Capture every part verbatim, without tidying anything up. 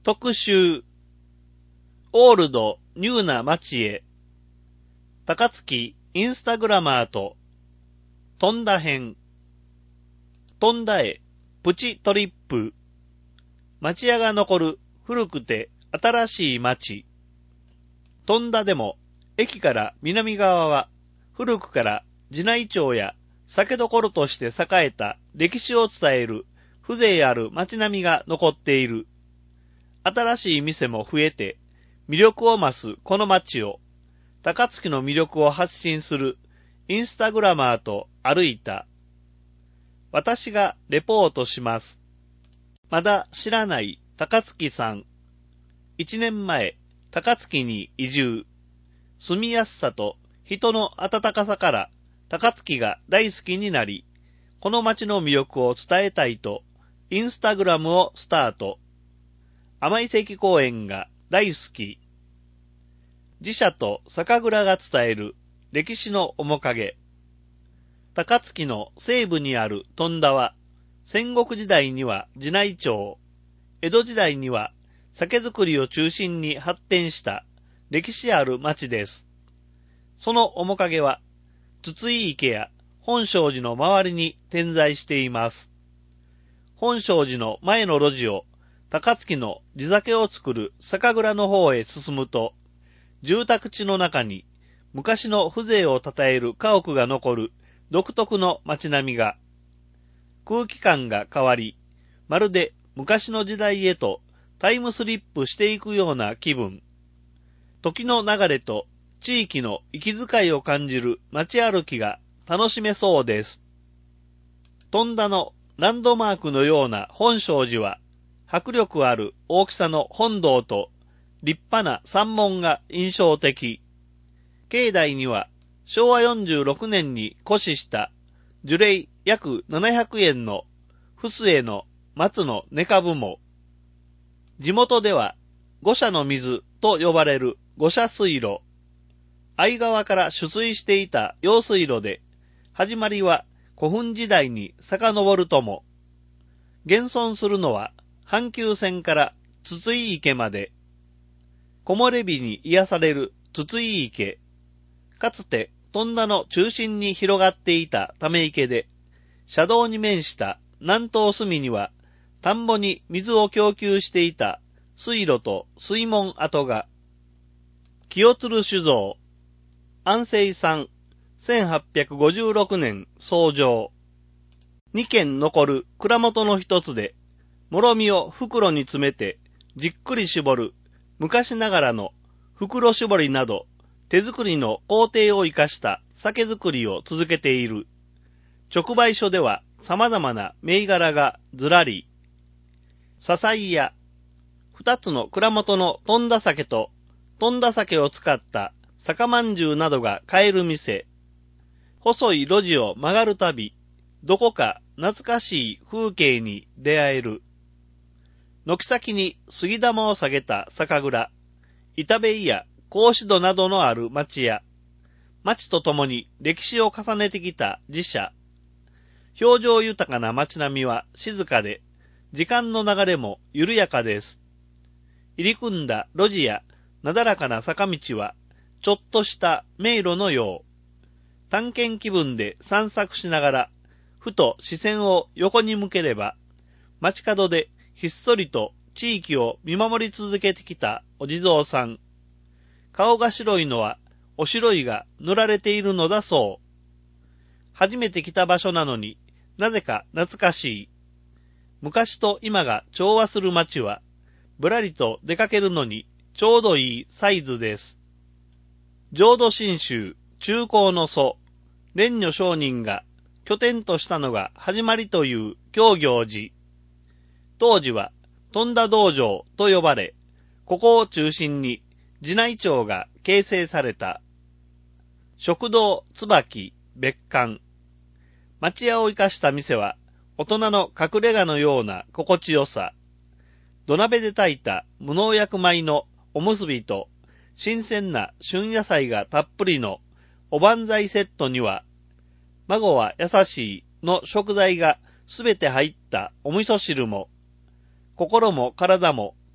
特集、オールド、ニューな街へ、高槻、インスタグラマーと、飛んだ編、飛んだへ、プチトリップ、町屋が残る古くて新しい町、飛んだでも、駅から南側は、古くから寺内町や酒どころとして栄えた歴史を伝える風情ある街並みが残っている。新しい店も増えて、魅力を増すこの街を、高槻の魅力を発信するインスタグラマーと歩いた。私がレポートします。まだ知らない高槻さん。一年前、高槻に移住。住みやすさと人の温かさから高槻が大好きになり、この街の魅力を伝えたいと、インスタグラムをスタート。甘井関公園が大好き。自社と酒蔵が伝える歴史の面影。高槻の西部にある飛田は、戦国時代には寺内町、江戸時代には酒造りを中心に発展した歴史ある町です。その面影は、筒井池や本證寺の周りに点在しています。本證寺の前の路地を高槻の地酒を作る酒蔵の方へ進むと、住宅地の中に昔の風情を称える家屋が残る独特の街並みが、空気感が変わり、まるで昔の時代へとタイムスリップしていくような気分。時の流れと地域の息遣いを感じる街歩きが楽しめそうです。飛田のランドマークのような本證寺は、迫力ある大きさの本堂と立派な山門が印象的。境内にはしょうわよんじゅうろくねんに古紙した樹齢約ななひゃくえんの菫絵の松の根株も。地元では五社の水と呼ばれる五社水路。相川から取水していた用水路で、始まりは古墳時代に遡るとも。現存するのは阪急線から筒井池まで。木漏れ日に癒される筒井池。かつて飛田の中心に広がっていたため池で、車道に面した南東隅には、田んぼに水を供給していた水路と水門跡が。清鶴酒造。安政産、せんはっぴゃくごじゅうろくねん創業。にけん残る蔵元の一つで、もろみを袋に詰めてじっくり絞る昔ながらの袋絞りなど手作りの工程を生かした酒造りを続けている。直売所では様々な銘柄がずらり。笹井屋。二つの蔵元の飛田酒と飛田酒を使った酒まんじゅうなどが買える店。細い路地を曲がるたび、どこか懐かしい風景に出会える。軒先に杉玉を下げた酒蔵、板部井や格子戸などのある町屋、町とともに歴史を重ねてきた自社。表情豊かな町並みは静かで、時間の流れも緩やかです。入り組んだ路地やなだらかな坂道は、ちょっとした迷路のよう。探検気分で散策しながら、ふと視線を横に向ければ、街角でひっそりと地域を見守り続けてきたお地蔵さん。顔が白いのはお白いが塗られているのだそう。初めて来た場所なのになぜか懐かしい。昔と今が調和する街は、ぶらりと出かけるのにちょうどいいサイズです。浄土真宗中興の祖、蓮如上人が拠点としたのが始まりという教行寺。当時は飛田道場と呼ばれ、ここを中心に寺内町が形成された。食堂椿別館。町屋を生かした店は大人の隠れ家のような心地よさ。土鍋で炊いた無農薬米のおむすびと新鮮な旬野菜がたっぷりのおばんざいセットには、孫は優しいの食材がすべて入ったお味噌汁も、心も体も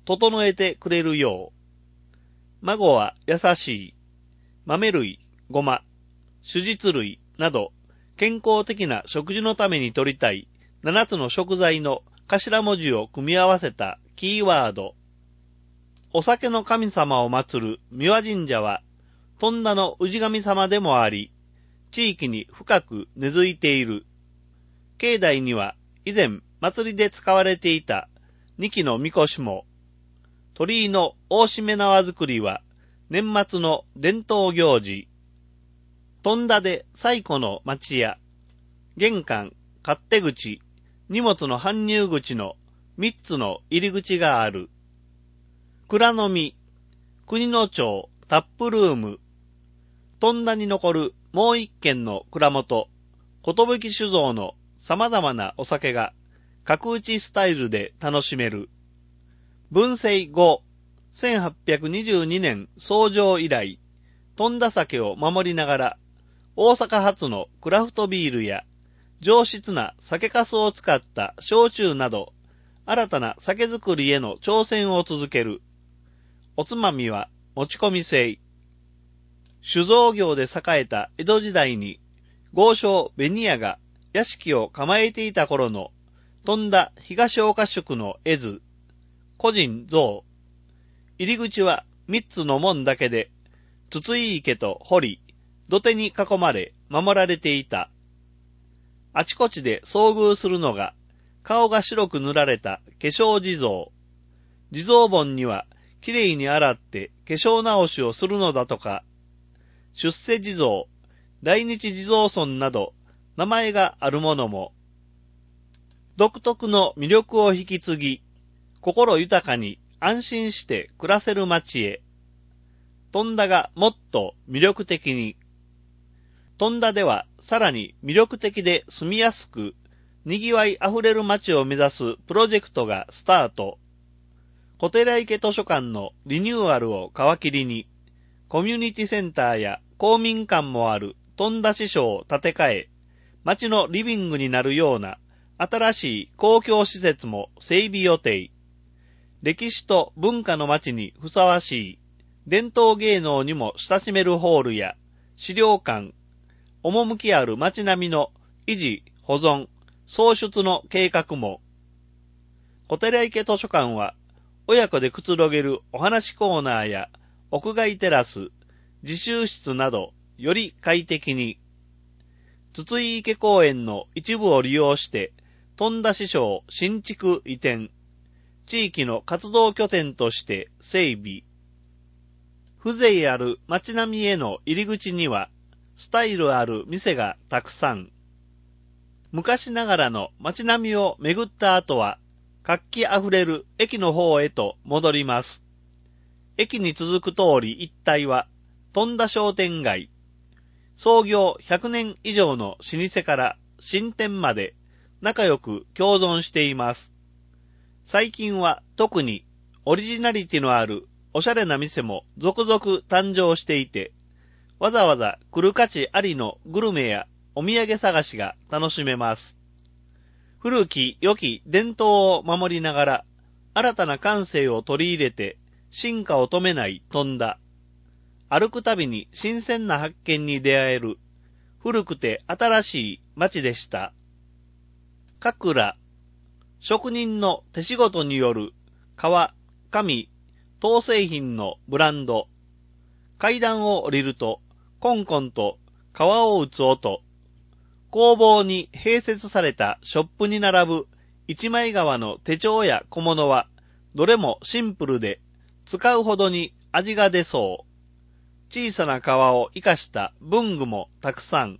整えてくれるよう、孫は優しい、豆類、ごま、種実類など、健康的な食事のために取りたいななつの食材の頭文字を組み合わせたキーワード。お酒の神様を祀る三輪神社は、富田の氏神様でもあり、地域に深く根付いている。境内には以前祭りで使われていた二基の神輿も、鳥居の大しめ縄作りは年末の伝統行事。富田で最古の町屋、玄関、勝手口、荷物の搬入口の三つの入り口がある。蔵のみ、国の町、タップルーム、富田に残るもう一軒の蔵元、寿酒造の様々なお酒が角打ちスタイルで楽しめる。文政後、せんはっぴゃくにじゅうにねん創業以来、富田酒を守りながら、大阪発のクラフトビールや上質な酒粕を使った焼酎など、新たな酒造りへの挑戦を続ける。おつまみは持ち込み制。酒造業で栄えた江戸時代に、豪商紅屋が屋敷を構えていた頃の富田東岡宿の絵図、個人像。入り口は三つの門だけで、筒井池と堀、土手に囲まれ守られていた。あちこちで遭遇するのが、顔が白く塗られた化粧地蔵。地蔵盆にはきれいに洗って化粧直しをするのだとか。出世地蔵、大日地蔵尊など名前があるものも。独特の魅力を引き継ぎ、心豊かに安心して暮らせる町へ。富田がもっと魅力的に。富田ではさらに魅力的で住みやすく、賑わいあふれる街を目指すプロジェクトがスタート。小寺池図書館のリニューアルを皮切りに、コミュニティセンターや公民館もある富田支所を建て替え、街のリビングになるような新しい公共施設も整備予定。歴史と文化の街にふさわしい伝統芸能にも親しめるホールや資料館、趣ある街並みの維持、保存、創出の計画も。小寺池図書館は親子でくつろげるお話コーナーや屋外テラス、自習室などより快適に。筒井池公園の一部を利用して富田支所を新築移転、地域の活動拠点として整備。風情ある街並みへの入り口にはスタイルある店がたくさん。昔ながらの街並みを巡った後は活気あふれる駅の方へと戻ります。駅に続く通り一帯は富田商店街。創業ひゃくねん以上の老舗から新店まで仲良く共存しています。最近は特にオリジナリティのあるおしゃれな店も続々誕生していて、わざわざ来る価値ありのグルメやお土産探しが楽しめます。古き良き伝統を守りながら新たな感性を取り入れて進化を止めない富田。歩くたびに新鮮な発見に出会える古くて新しい街でした。かくら、職人の手仕事による革、紙、陶製品のブランド。階段を降りるとコンコンと革を打つ音。工房に併設されたショップに並ぶ一枚革の手帳や小物はどれもシンプルで使うほどに味が出そう。小さな革を活かした文具もたくさん。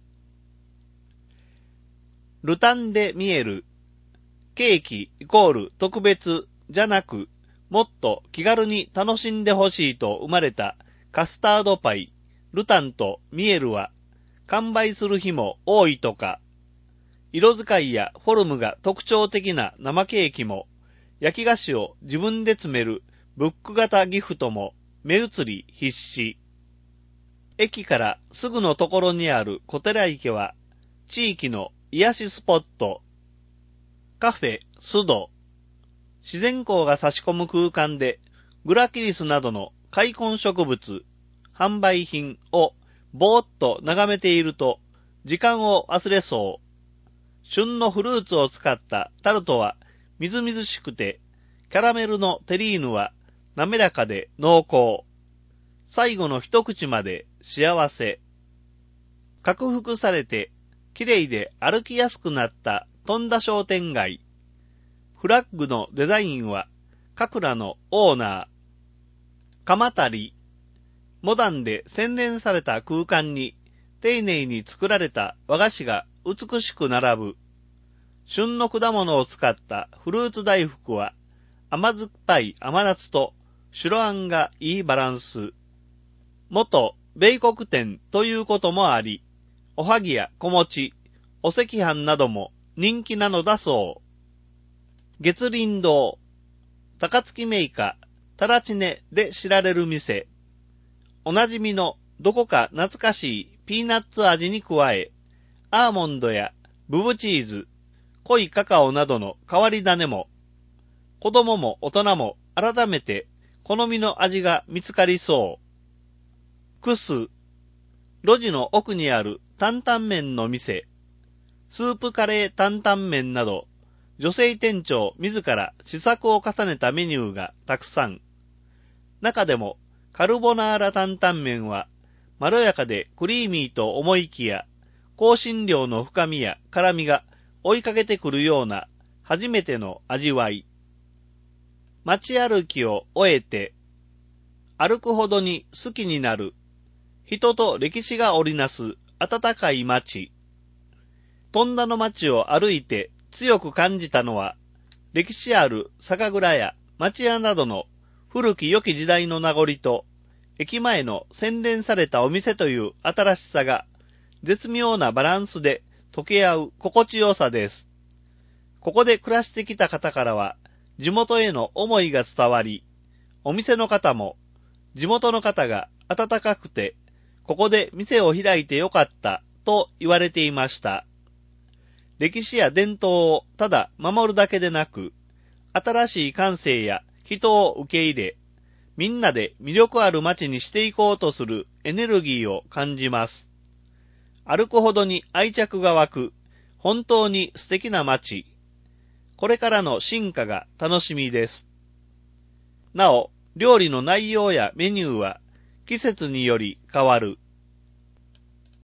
ルタンで見える。ケーキイコール特別じゃなく、もっと気軽に楽しんでほしいと生まれたカスタードパイ、ルタンとミエルは完売する日も多いとか。色使いやフォルムが特徴的な生ケーキも、焼き菓子を自分で詰めるブック型ギフトも目移り必至。駅からすぐのところにある小寺池は、地域の癒しスポット。カフェ、スド。 自然光が差し込む空間で、グラキリスなどの開墾植物、販売品をぼーっと眺めていると、時間を忘れそう。旬のフルーツを使ったタルトはみずみずしくて、キャラメルのテリーヌは滑らかで濃厚。最後の一口まで幸せ。拡幅されて、綺麗で歩きやすくなった富田商店街。フラッグのデザインは、カクラのオーナー。鎌足。モダンで洗練された空間に、丁寧に作られた和菓子が美しく並ぶ。旬の果物を使ったフルーツ大福は、甘酸っぱい甘夏と白あんがいいバランス。元米国店ということもあり、おはぎや小餅、お赤飯なども人気なのだそう。月林堂、高槻メーカー、タラチネで知られる店。おなじみのどこか懐かしいピーナッツ味に加え、アーモンドやブブチーズ、濃いカカオなどの変わり種も、子供も大人も改めて好みの味が見つかりそう。クス、路地の奥にある担々麺の店、スープカレー担々麺など、女性店長自ら試作を重ねたメニューがたくさん。中でもカルボナーラ担々麺は、まろやかでクリーミーと思いきや、香辛料の深みや辛みが追いかけてくるような初めての味わい。街歩きを終えて、歩くほどに好きになる、人と歴史が織りなす温かい街。富田の街を歩いて強く感じたのは、歴史ある酒蔵や町屋などの古き良き時代の名残と、駅前の洗練されたお店という新しさが、絶妙なバランスで溶け合う心地よさです。ここで暮らしてきた方からは、地元への思いが伝わり、お店の方も、地元の方が温かくて、ここで店を開いてよかったと言われていました。歴史や伝統をただ守るだけでなく、新しい感性や人を受け入れ、みんなで魅力ある街にしていこうとするエネルギーを感じます。歩くほどに愛着が湧く、本当に素敵な街。これからの進化が楽しみです。なお、料理の内容やメニューは季節により変わる。